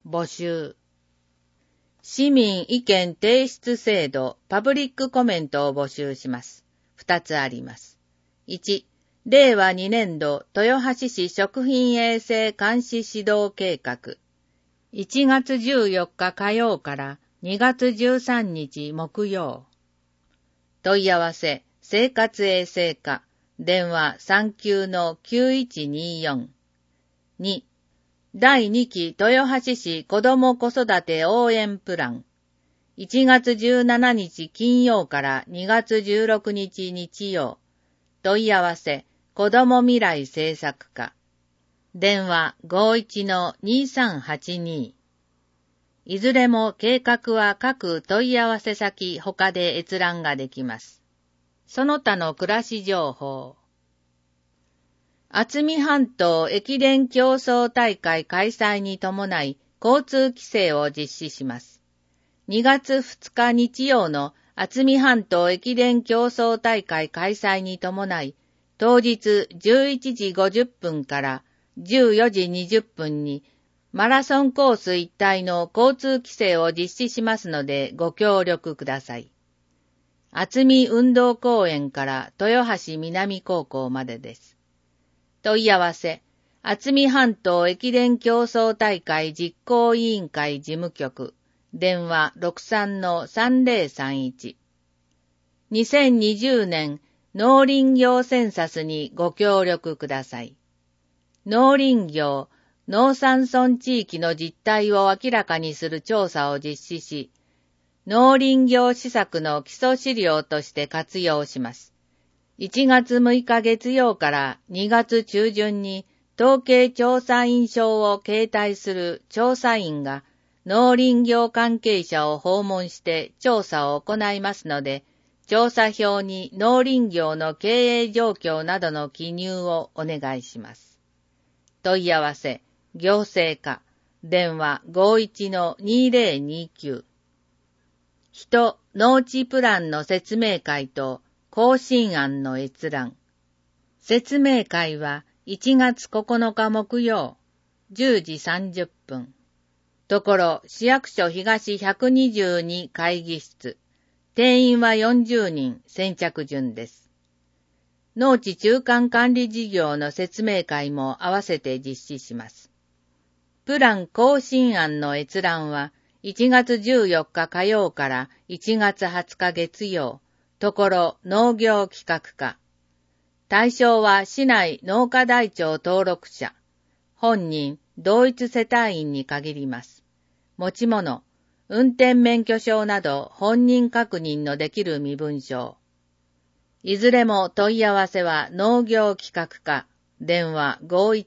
募集。市民意見提出制度、パブリックコメントを募集します。2つあります。1、令和2年度豊橋市食品衛生監視指導計画。1月14日火曜から2月13日木曜。問い合わせ、生活衛生課、電話39-9124。2、第2期豊橋市子ども子育て応援プラン。1月17日金曜から2月16日日曜。問い合わせ、子ども未来政策課。電話51-2382。いずれも計画は各問い合わせ先他で閲覧ができます。その他の暮らし情報。渥美半島駅伝競争大会開催に伴い交通規制を実施します。2月2日日曜の渥美半島駅伝競争大会開催に伴い、当日11時50分から14時20分にマラソンコース一帯の交通規制を実施しますのでご協力ください。渥美運動公園から豊橋南高校までです。問い合わせ、渥美半島駅伝競争大会実行委員会事務局、電話63-3031。2020年農林業センサスにご協力ください。農林業、農山村地域の実態を明らかにする調査を実施し、農林業施策の基礎資料として活用します。1月6日月曜から2月中旬に統計調査員証を携帯する調査員が農林業関係者を訪問して調査を行いますので、調査票に農林業の経営状況などの記入をお願いします。問い合わせ、行政課、電話51-2029。人、農地プランの説明会と更新案の閲覧。説明会は1月9日木曜、10時30分。ところ、市役所東122会議室。定員は40人、先着順です。農地中間管理事業の説明会も合わせて実施します。プラン更新案の閲覧は1月14日火曜から1月20日月曜。ところ農業企画課。対象は市内農家台帳登録者、本人、同一世帯員に限ります。持ち物、運転免許証など本人確認のできる身分証。いずれも問い合わせは農業企画課、電話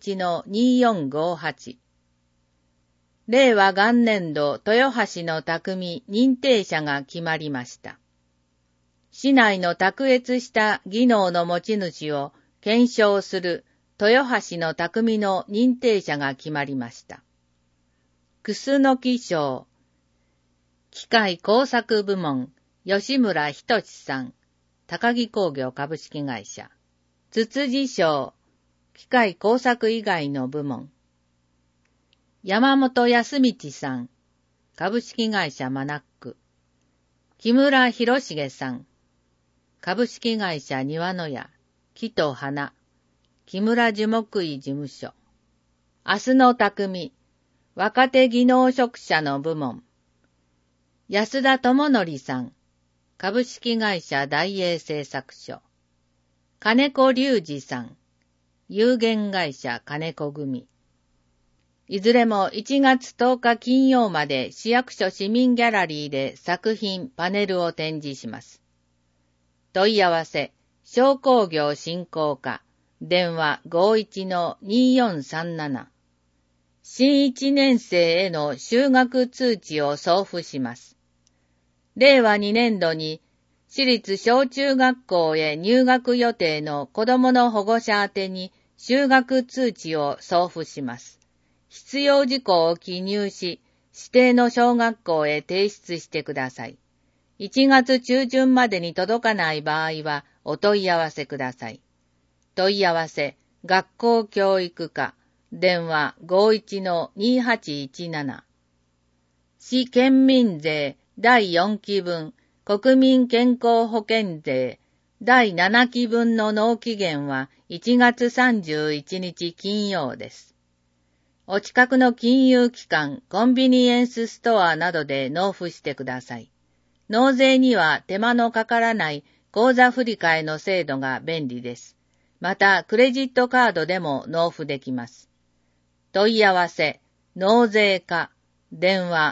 51-2458。令和元年度豊橋の匠認定者が決まりました。市内の卓越した技能の持ち主を検証する豊橋の匠の認定者が決まりました。楠賞、機械工作部門、吉村仁さん、高木工業株式会社。つつじ賞、機械工作以外の部門。山本康道さん、株式会社マナック。木村博重さん、株式会社庭の屋、木と花、木村樹木医事務所。明日の匠、若手技能職者の部門。安田智則さん、株式会社大英製作所。金子隆二さん、有限会社金子組。いずれも1月10日金曜まで市役所市民ギャラリーで作品、パネルを展示します。問い合わせ、商工業振興課、電話51-2437。新1年生への就学通知を送付します。令和2年度に私立小中学校へ入学予定の子どもの保護者宛てに就学通知を送付します。必要事項を記入し、指定の小学校へ提出してください。1月中旬までに届かない場合はお問い合わせください。問い合わせ、学校教育課、電話51-2817。 市県民税第4期分、国民健康保険税第7期分の納期限は1月31日金曜です。お近くの金融機関、コンビニエンスストアなどで納付してください。納税には手間のかからない口座振替の制度が便利です。また、クレジットカードでも納付できます。問い合わせ、納税課、電話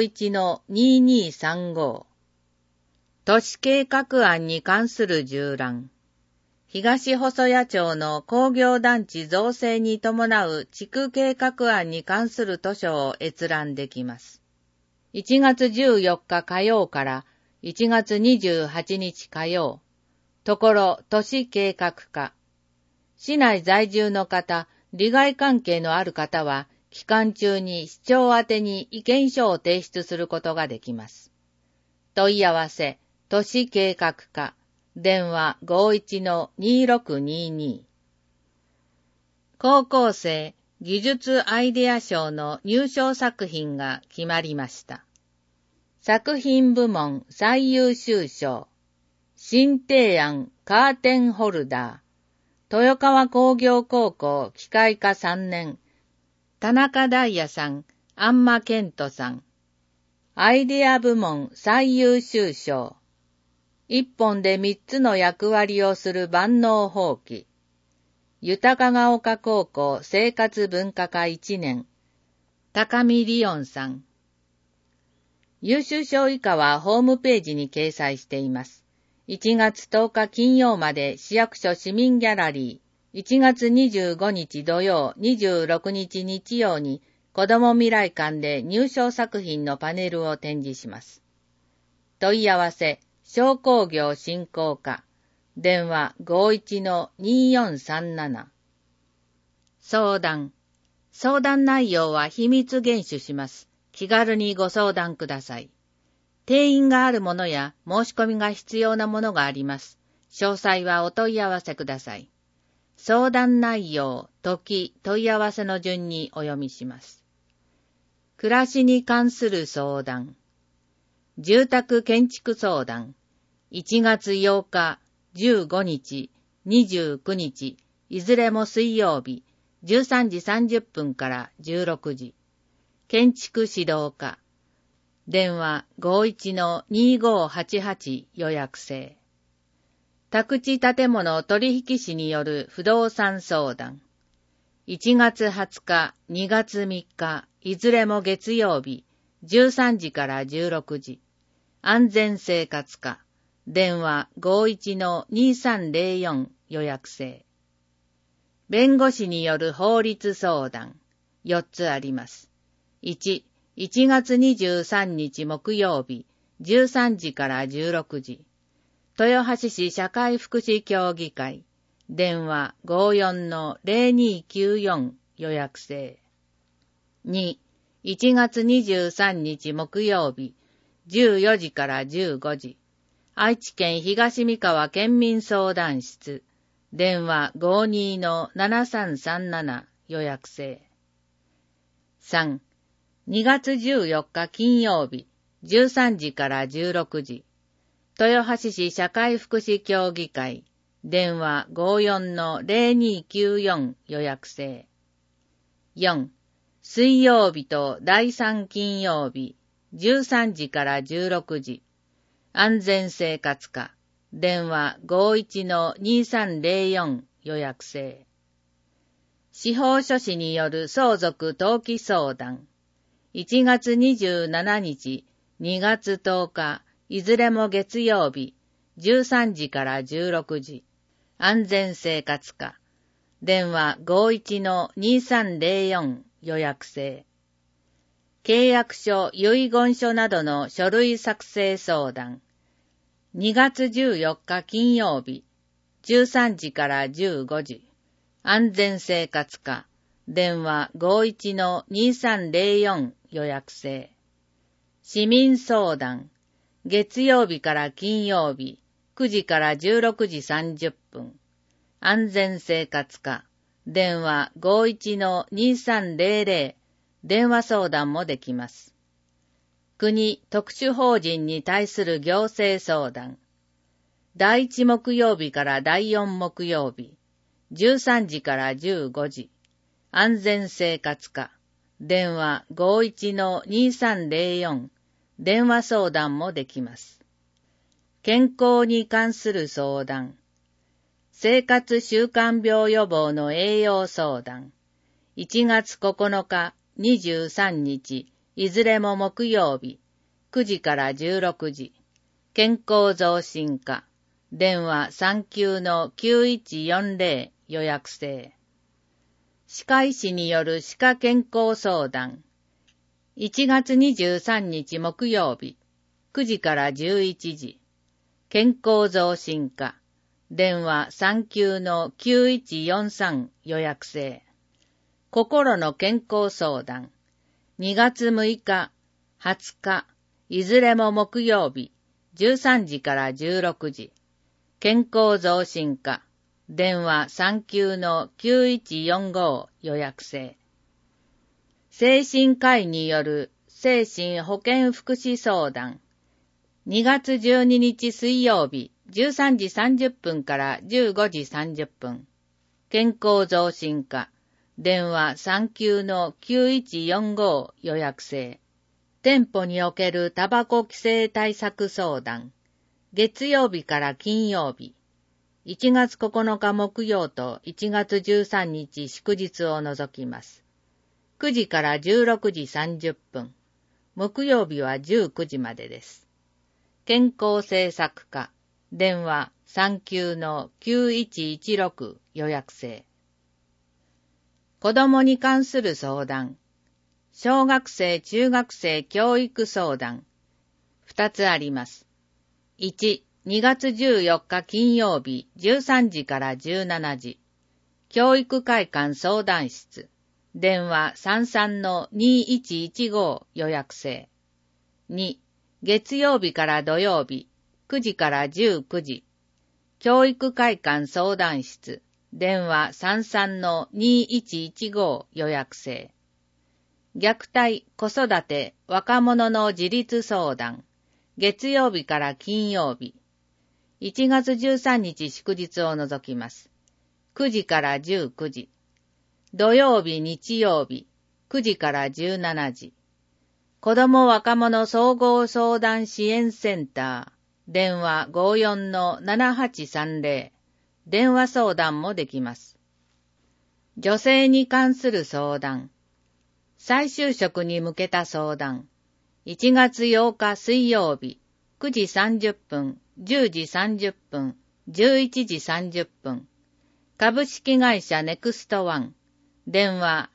51-2235。都市計画案に関する従覧。東細谷町の工業団地造成に伴う地区計画案に関する図書を閲覧できます。1月14日火曜から1月28日火曜。ところ都市計画課。市内在住の方、利害関係のある方は、期間中に市長宛てに意見書を提出することができます。問い合わせ、都市計画課、電話 51-2622。高校生技術アイデア賞の入賞作品が決まりました。作品部門最優秀賞。新提案カーテンホルダー。豊川工業高校機械科3年。田中大也さん、安間健人さん。アイデア部門最優秀賞。一本で3つの役割をする万能ほうき。豊ヶ丘高校生活文化科1年。高見理音さん。優秀賞以下はホームページに掲載しています。1月10日金曜まで市役所市民ギャラリー。1月25日土曜、26日日曜に子ども未来館で入賞作品のパネルを展示します。問い合わせ、商工業振興課。電話 51-2437。相談。相談内容は秘密厳守します。気軽にご相談ください。定員があるものや申し込みが必要なものがあります。詳細はお問い合わせください。相談内容、時、問い合わせの順にお読みします。暮らしに関する相談。住宅建築相談。1月8日、15日、29日、いずれも水曜日、13時30分から16時。建築指導課。電話 51-2588 予約制。宅地建物取引士による不動産相談。1月20日、2月3日、いずれも月曜日、13時から16時。安全生活課。電話 51-2304 予約制。弁護士による法律相談。4つあります。1、1月23日木曜日、13時から16時。豊橋市社会福祉協議会。電話 54-0294 予約制。2、1月23日木曜日、14時から15時。愛知県東三河県民相談室。電話 52-7337 予約制。3、2月14日金曜日、13時から16時。豊橋市社会福祉協議会。電話 54-0294 予約制。4、水曜日と第3金曜日、13時から16時。安全生活課。電話 51-2304 予約制。司法書士による相続登記相談。1月27日、2月10日、いずれも月曜日、13時から16時。安全生活課。電話 51-2304 予約制。契約書、遺言書などの書類作成相談。2月14日金曜日、13時から15時。安全生活課。電話 51-2304 予約制。市民相談。月曜日から金曜日、9時から16時30分。安全生活課。電話 51-2300。電話相談もできます。 国特殊法人に対する行政相談。第1木曜日から第4木曜日、13時から15時。安全生活課。電話 51-2304。電話相談もできます。健康に関する相談。生活習慣病予防の栄養相談。1月9日、23日、いずれも木曜日、9時から16時。健康増進課。電話 39-9140 予約制。歯科医師による歯科健康相談。1月23日木曜日、9時から11時。健康増進課。電話 39-9143 予約制。心の健康相談。2月6日、20日、いずれも木曜日、13時から16時。健康増進課。電話 39-9145 予約制。精神科医による精神保健福祉相談。2月12日水曜日、13時30分から15時30分。健康増進課。電話 39-9145 予約制。店舗におけるタバコ規制対策相談。月曜日から金曜日。1月9日木曜と1月13日祝日を除きます。9時から16時30分。木曜日は19時までです。健康政策課。電話 39-9116 予約制。子供に関する相談。小学生・中学生教育相談。2つあります。1、2月14日金曜日13時から17時。教育会館相談室。電話 33-2115 予約制。2、月曜日から土曜日9時から19時。教育会館相談室。電話 33-2115 予約制。虐待、子育て、若者の自立相談。月曜日から金曜日。1月13日祝日を除きます。9時から19時。土曜日、日曜日。9時から17時。子ども若者総合相談支援センター。電話 54-7830。電話相談もできます。女性に関する相談。再就職に向けた相談。1月8日水曜日、9時30分、10時30分、11時30分。株式会社ネクストワン。電話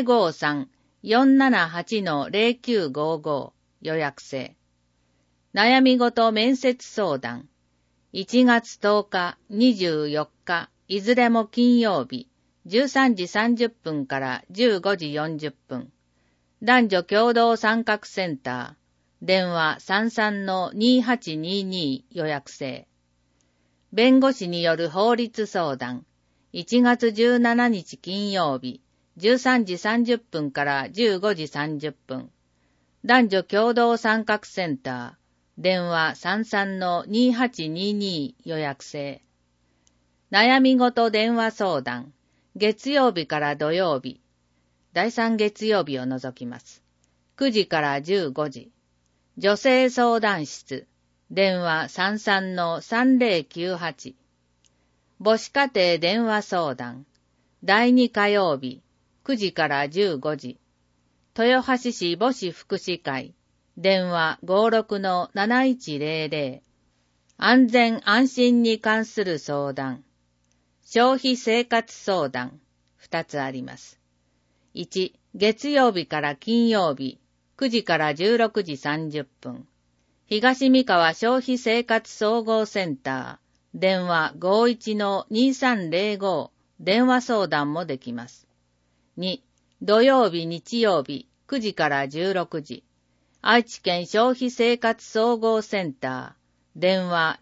053-478-0955 予約制。悩み事面接相談。1月10日、24日、いずれも金曜日、13時30分から15時40分。男女共同参画センター。電話 33-2822 予約制。弁護士による法律相談。1月17日金曜日、13時30分から15時30分。男女共同参画センター。電話 33-2822 予約制。悩み事電話相談。月曜日から土曜日。第3月曜日を除きます。9時から15時。女性相談室。電話 33-3098。母子家庭電話相談。第2火曜日。9時から15時。豊橋市母子福祉会。電話 56-7100。安全安心に関する相談。消費生活相談。2つあります。1、月曜日から金曜日、9時から16時30分。東三河消費生活総合センター。電話 51-2305。電話相談もできます。2、土曜日日曜日、9時から16時。愛知県消費生活総合センター。電話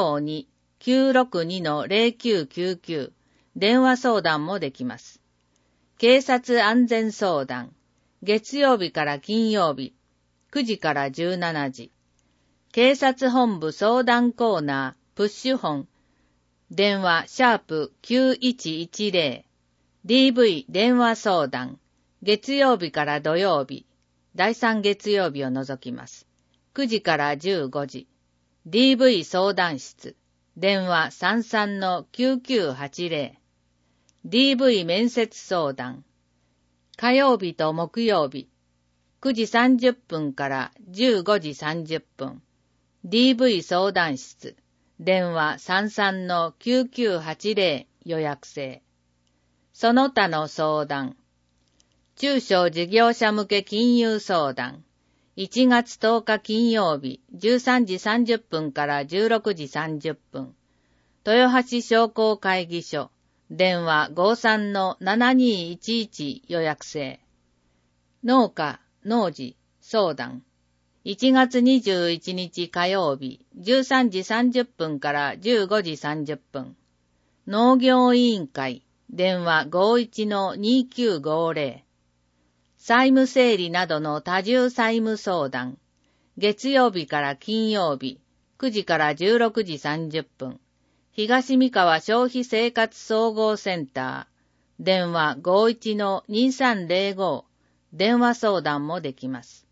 052-962-0999。電話相談もできます。警察安全相談。月曜日から金曜日。 9時から17時。警察本部相談コーナー、プッシュ本。電話#9110。DV 電話相談。月曜日から土曜日。第3月曜日を除きます。9時から15時。DV 相談室。電話33-9980。DV 面接相談。火曜日と木曜日。9時30分から15時30分。DV 相談室。電話33-9980予約制。その他の相談。中小事業者向け金融相談。1月10日金曜日13時30分から16時30分。豊橋商工会議所。電話53-7211予約制。農家、農事、相談。1月21日火曜日13時30分から15時30分。農業委員会。電話51-2950。債務整理などの多重債務相談。月曜日から金曜日、9時から16時30分。東三河消費生活総合センター。電話51-2305。電話相談もできます。